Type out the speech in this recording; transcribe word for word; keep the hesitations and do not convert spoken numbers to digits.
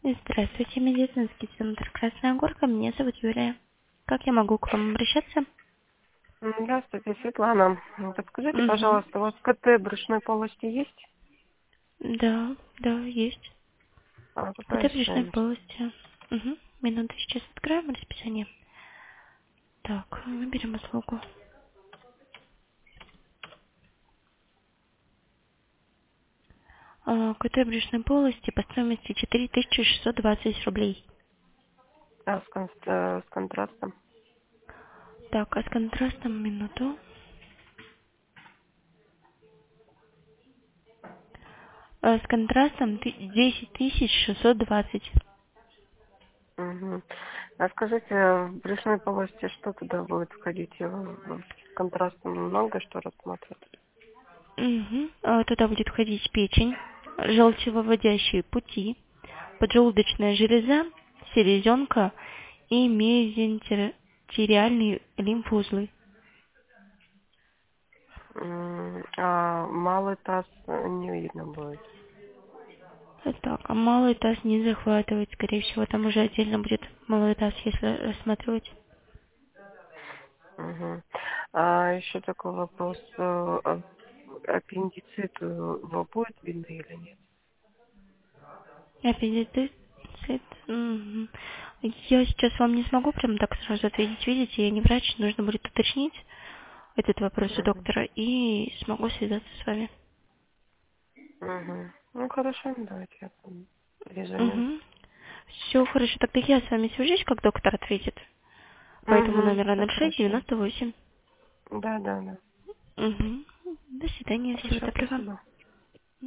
Здравствуйте, медицинский центр Красная Горка. Меня зовут Юлия. Как я могу к вам обращаться? М, Здравствуйте, Светлана. М, Подскажите, Угу. пожалуйста, у вас КТ брюшной полости есть? Да, да, есть. А какая Это брюшной стоимость? полости. Угу. Минуту, сейчас откроем расписание. Так, выберем услугу. А, КТ брюшной полости по стоимости четыре тысячи шестьсот двадцать рублей. А, с, кон- э, с контрастом? Так, а с контрастом минуту. А, с контрастом ты- десять тысяч шестьсот двадцать. Угу. А скажите, в брюшной полости что туда будет входить? Я в- в- С контрастом много что рассматривать? Угу. А, туда будет входить печень, желчевыводящие пути, поджелудочная железа, селезенка и мезентериальные лимфоузлы. М, А малый таз э, не видно будет. Так, а малый таз не захватывает, скорее всего, там уже отдельно будет малый таз, если рассматривать. Угу. А еще такой вопрос. э, а Аппендицит э, его будет видно или нет? Аппендицит. Мгм. Я сейчас вам не смогу прям так сразу ответить. Видите, я не врач, нужно будет уточнить этот вопрос у Угу. доктора и смогу связаться с вами. Угу. Ну хорошо, давайте я там резюме. Угу. Все хорошо, тогда я с вами свяжусь, как доктор ответит. По этому Угу, номеру все ноль шесть хорошо. девяносто восемь. Да, да, да. Угу. До свидания, всего Хорошо, доброго. спасибо.